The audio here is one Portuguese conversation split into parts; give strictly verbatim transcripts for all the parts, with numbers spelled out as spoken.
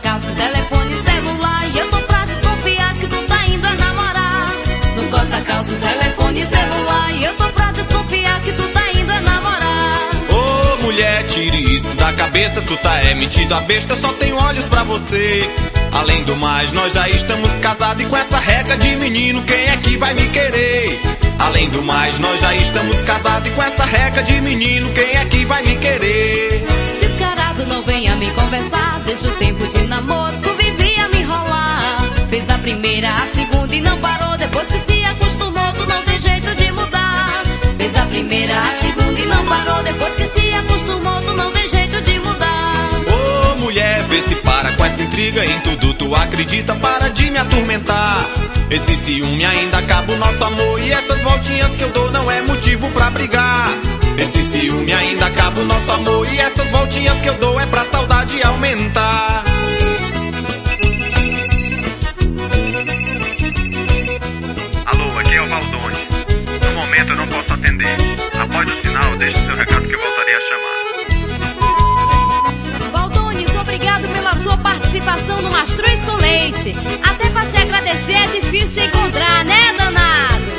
calça o telefone celular e eu tô pra desconfiar que tu tá indo a namorar. Não coça a calça o telefone celular e eu tô pra desconfiar que tu tá indo a namorar. Ô mulher, tire isso da cabeça, tu tá é metido a besta, só tenho olhos pra você. Além do mais, nós já estamos casados e com essa reca de menino, quem é que vai me querer? Além do mais, nós já estamos casados e com essa reca de menino, quem é que vai me querer? Descarado, não venha me conversar, desde o tempo de namoro tu vivia me enrolar. Fez a primeira, a segunda e não parou, depois que se acostumou tu não tem jeito de mudar. Fez a primeira, a segunda e não parou, depois que se acostumou tu não tem jeito de mudar. Ô mulher, vê se para com essa intriga, em tudo tu acredita, para de me atormentar. Esse ciúme ainda acaba o nosso amor e essas voltinhas que eu dou não é motivo pra brigar. Esse ciúme ainda acaba o nosso amor e essas voltinhas que eu dou é pra saudade aumentar. Alô, aqui é o Valdone. No momento eu não posso atender. Após o sinal, deixe seu recado que eu voltarei a chamar. Valdone, obrigado pela sua participação no Mastruz com Leite. Até pra te agradecer é difícil te encontrar, né, danado?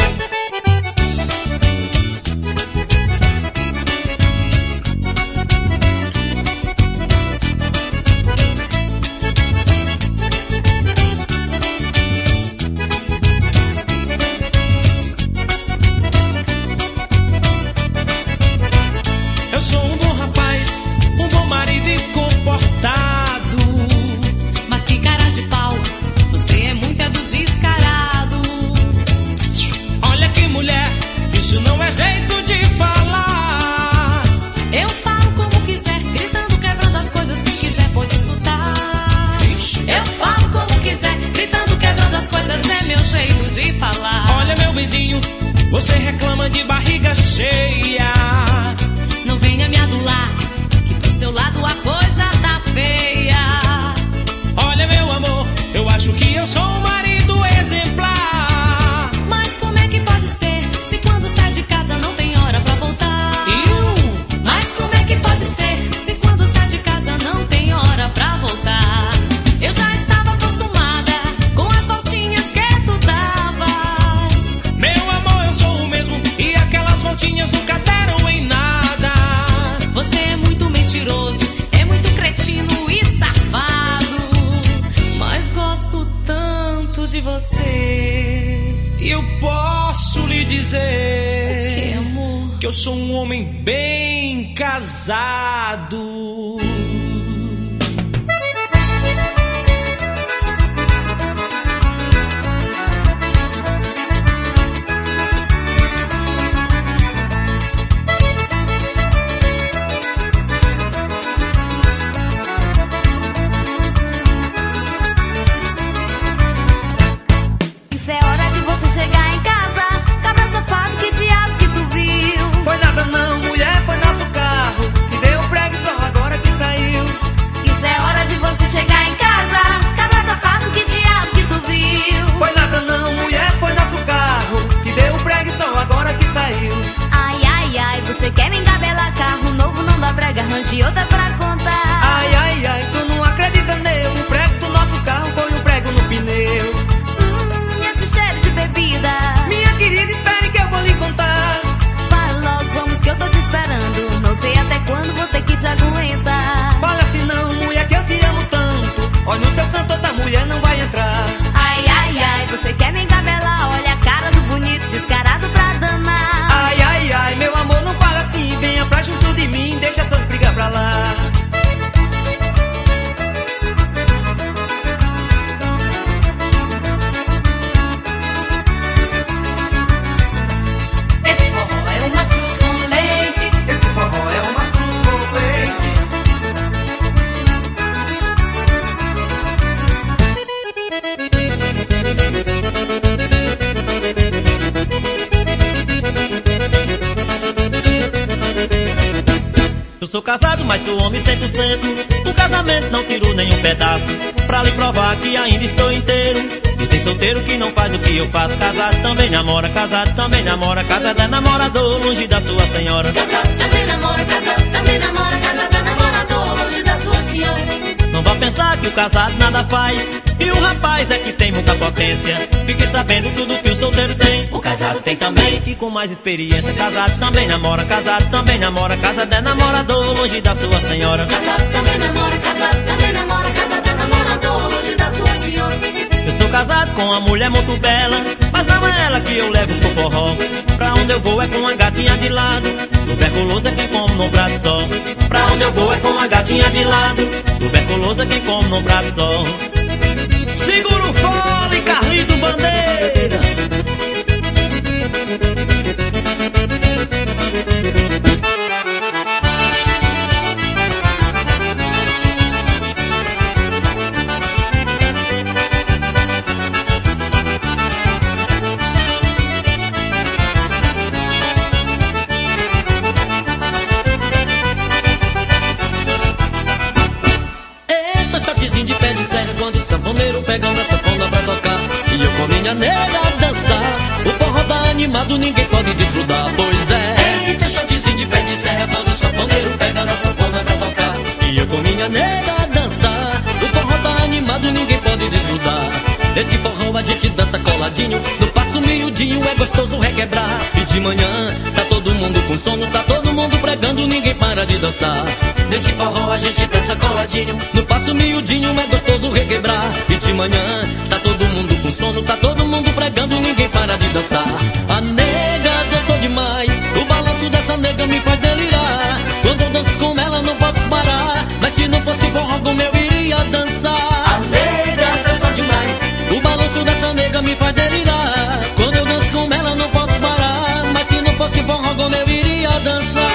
Eu sou um bom rapaz, um bom marido e comportado. Mas que cara de pau, você é muito é do descarado. Olha que mulher, isso não é jeito de falar. Eu falo como quiser, gritando, quebrando as coisas, quem quiser pode escutar. Eu falo como quiser, gritando, quebrando as coisas, é meu jeito de falar. Olha meu benzinho, você reclama de barriga cheia. Não venha me adular, que pro seu lado a coisa tá feia. Olha meu amor, eu acho que eu sou um marido exemplar. Mas como é que pode ser, se quando sai de casa não tem hora pra voltar? Eu? Mas como é que pode ser, se quando sai de casa não tem hora pra voltar? Eu já estava acostumada com as voltinhas que tu davas. Meu amor, eu sou o mesmo e aquelas voltinhas nunca deram em nada. Você é muito mentiroso, é muito cretino e safado. Mas gosto tanto de você. E eu posso lhe dizer Que amor? que eu sou um homem bem casado. Isso é hora de você chegar em casa. Cabra safado, que diabo que tu viu? Foi nada não, mulher, foi nosso carro que deu um prego e só agora que saiu. Isso é hora de você chegar em casa. Cabra safado, que diabo que tu viu? Foi nada não, mulher, foi nosso carro que deu um prego e só agora que saiu. Ai, ai, ai, você quer me engabelar? Carro novo não dá prega, arranje outra pra contar. Ai, ai, ai, tu não acredita neu. O prego do nosso carro foi um prego no pneu. Hum, esse cheiro de bebida. Minha querida, espere que eu vou lhe contar. Fala logo, vamos que eu tô te esperando. Não sei até quando vou ter que te aguentar. Fala assim não, mulher, que eu te amo tanto. Olha no seu canto, outra mulher não vai entrar. Ai, ai, ai, você quer me engabelar? Olha a cara do bonito, descarado pra danar. Ai, ai, ai, meu amor, não fala assim. Venha pra junto de mim, deixa essas brigas pra lá. Esse forró é um mastruz com leite. Esse forró é um mastruz com leite. Eu sou casado, mas sou homem cem por cento. Do casamento não tiro nenhum pedaço, pra lhe provar que ainda estou inteiro. E tem solteiro que não faz o que eu faço. Casado também namora, casado também namora. Casado é namorador, longe da sua senhora. Casado também namora, casado também namora. Casado é namorador, longe da sua senhora. Não vá pensar que o casado nada faz e o rapaz é que tem muita potência. Fique sabendo tudo que o solteiro tem, o casado tem também. E com mais experiência, casado também namora, casado também namora, casado é namorador longe da sua senhora. Casado também namora, casado também namora, casado é namorador longe da sua senhora. Eu sou casado com uma mulher muito bela, mas não é ela que eu levo pro forró. Pra onde eu vou é com uma gatinha de lado, tuberculoso é quem come num prato só. Pra onde eu vou é com uma gatinha de lado, tuberculoso é quem come num prato só. Segura o fole, Carlito Bandeira. Pegando a sanfona pra tocar e eu com minha nega dançar. O forró tá animado, ninguém pode desgrudar, pois é. Eita, shotzinho de pé de serra quando o sanfoneiro pega na sanfona pra tocar e eu com minha nega dançar. O forró tá animado, ninguém pode desgrudar. Esse forró a gente dança coladinho, no passo miudinho é gostoso requebrar. E de manhã tá todo mundo com sono, tá todo mundo pregando, ninguém para de dançar. Nesse forró a gente dança coladinho, no passo miudinho é gostoso requebrar. E de manhã tá todo mundo com sono, tá todo mundo pregando, ninguém para de dançar. A nega dançou demais, o balanço dessa nega me faz delirar. Quando eu danço com ela não posso parar, mas se não fosse forró como eu iria dançar. A nega dançou demais, o balanço dessa nega me faz delirar. Quando eu danço com ela não posso parar, mas se não fosse forró como eu iria dançar.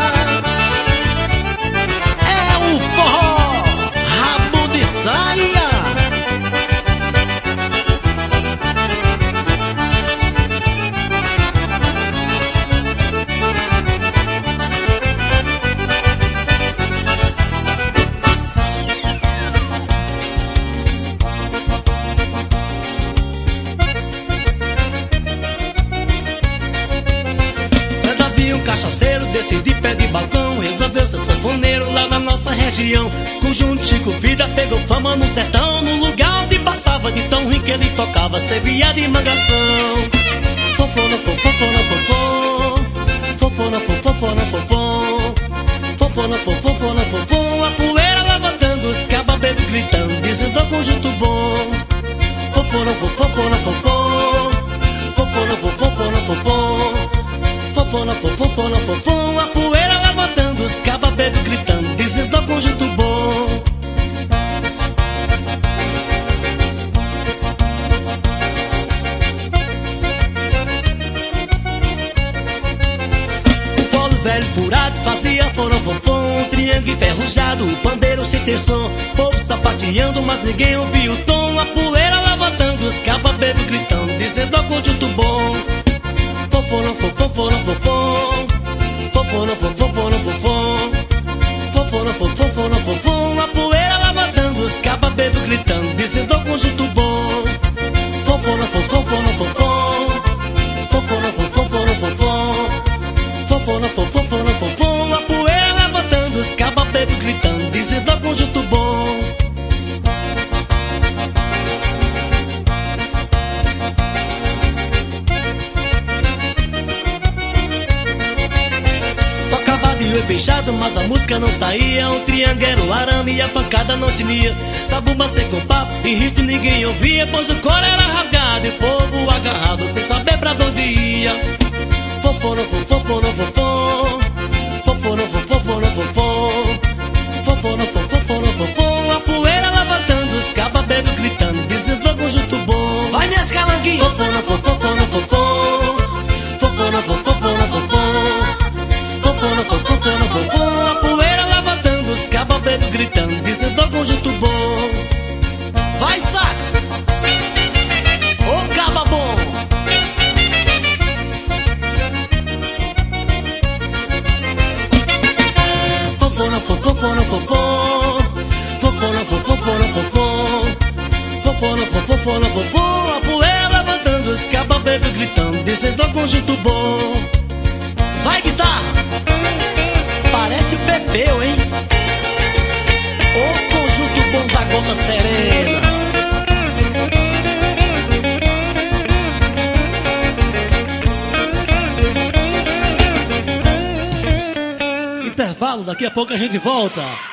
O forró, rabo de saia. Cê já viu um cachaceiro desses de pé de balcão? Resolveu ser sanfoneiro lá na nossa região. Conjunto Chico Vida pegou fama no sertão, no lugar onde passava de tão ruim que ele tocava, servia de mangação. Fofo no fofo, fofo no fofo, fofo no fofo, fofo no fofo, fofo no fofo, fofo no fofo. A poeira levantando, os cabas bebendo gritando, dizendo ao conjunto bom. Fofo no fofo, fofo no fofo, fofo no fofo, fofo no fofo, fofo no fofo, fofo no fofo. A poeira levantando, os cabas bebendo gritando, dizendo ao conjunto bom. Velho furado fazia forofofom, um triângulo enferrujado, o pandeiro sem ter som. Povo sapateando, mas ninguém ouvia o tom. A poeira levantando, os cabas bebendo gritando, dizendo ao conjunto bom. Fofonofofofofofom, fofonofofofofofom, fofonofofofofofom. A poeira levantando, os cabas bebendo gritando, dizendo ao conjunto bom. Fofonofofofofofom, fofonofofofofofom, fofonofofofofofom. A poeira levantando, os cabas bebendo gritando, dizendo ao conjunto bom. Tocava de olho fechado, mas a música não saía. Um triângulo era o arame e a pancada não tinha sabumba sem compasso, e ritmo ninguém ouvia, pois o coro era rasgado e o povo agarrado sem saber pra onde ia. Fofonofofofofofom, fofonofofofofofom, fofonofofofofofom. A poeira levantando, os cabas bebendo gritando, dizendo ao conjunto bom. Vai minhas calanguinhas! Fofonofofofofofom, fofonofofofofofom, fofonofofofofofom. A poeira levantando, os cabas bebendo gritando, dizendo ao conjunto bom. Vai sax! Ô caba bom! Fofonofofofofofom, fofonofofofofofom, fofonofofofofofom. A poeira levantando, os cabas bebendo gritando, dizendo ao conjunto bom. Vai guitarra! Parece o Pepeu, hein? Ô conjunto bom! daqui a pouco a gente volta.